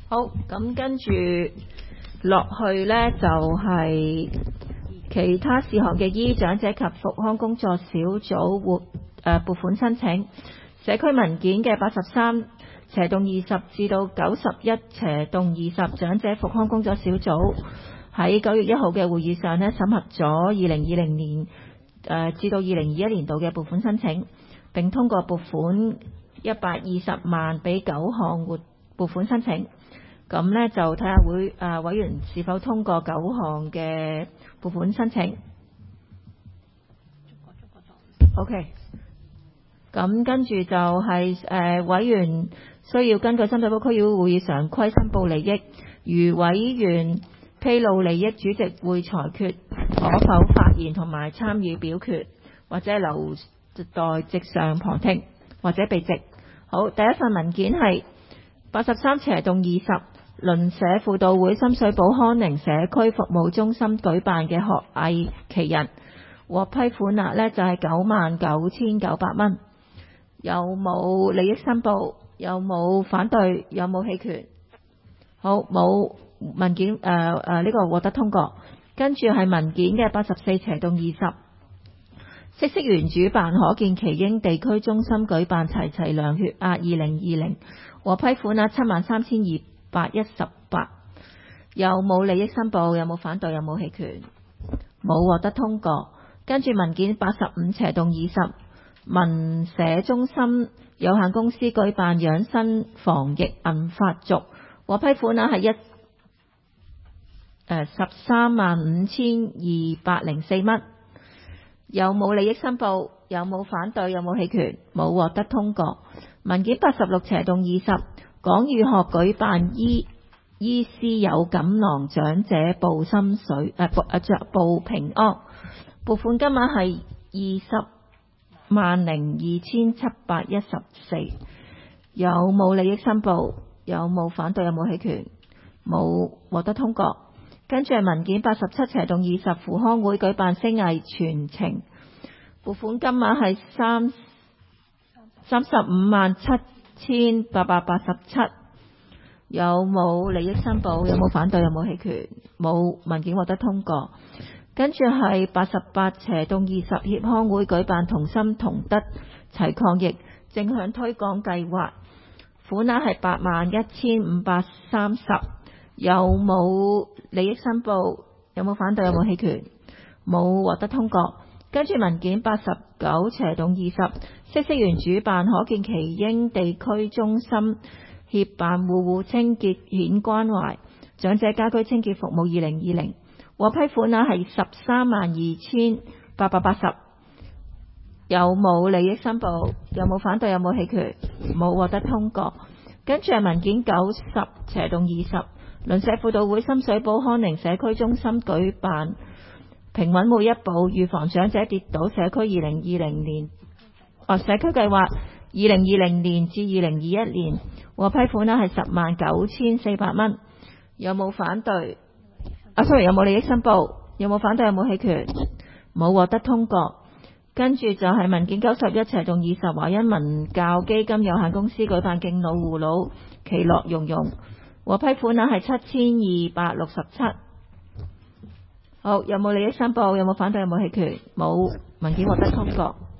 好，咁跟住落去呢，就係其他事項嘅醫長者及復康工作小組撥款申請。社區文件嘅83/20至到91/20長者復康工作小組喺9月1號嘅會議上呢，審核咗2020年至到2021年度嘅撥款申請，並通過撥款120萬俾9項撥款申請。咁呢，就睇下委員是否通過9項嘅撥款申請。OK。咁跟住就係委員需要根據深水埗區議會會議常規申報利益，如委員披露利益，主席會裁決可否發言同埋參與表決，或者留待席上旁聽，或者被席。好，第一份文件係83/20鄰舍輔導會深水埗康寧社區服務中心舉辦嘅學藝奇人，獲批款額呢就係99,900蚊。有冇利益申報？有冇反對？有冇棄權？好，冇文件呢個獲得通過。跟住係文件嘅84/20嗇色園主辦可見奇英地區中心舉辦齊齊量血壓2020，獲批款額73,218。有冇利益申報？有冇反對？有冇棄權？冇獲得通過。跟住文件85/20民社中心有限公司舉辦養生防疫銀髮族，獲批款額係135204蚊。有冇利益申報？有冇反對？有冇棄權？冇獲得通過。文件86/20港語學舉辦醫師有錦囊長者報心水報平安，撥款金額係20,2,714。有冇利益申報？有冇反對？有冇棄權？冇獲得通過。跟住係文件87/20扶康會舉辦星藝傳情，撥款金額係35,7,887。有冇利益申報？有冇反對？有冇棄權？冇文件獲得通過。跟住係88/20協康會舉辦同心同德齊抗疫正向推廣計劃，款額係81,530。有冇利益申報？有冇反對？有冇棄權？冇獲得通過。跟住文件89/20嗇色園主辦可見奇英地區中心協辦戶戶清潔顯關懷長者家居清潔服務2020，獲批款額係132,880。有冇利益申報？有冇反對？有冇棄權？冇獲得通過。跟住係文件90/20鄰舍輔導會深水埗康寧社區中心舉辦平穩每一步預防長者跌倒社區2020年社區計劃2020年至2021年，獲批款額係10,9,400蚊。有冇反對？有冇利益申報？有冇反對？有冇棄權？冇獲得通過。跟住就係文件91/20華欣文教基金有限公司舉辦敬老護老其樂融融，獲批款額係7,267。好，有冇利益申報？有冇反對？有冇棄權？冇文件獲得通過。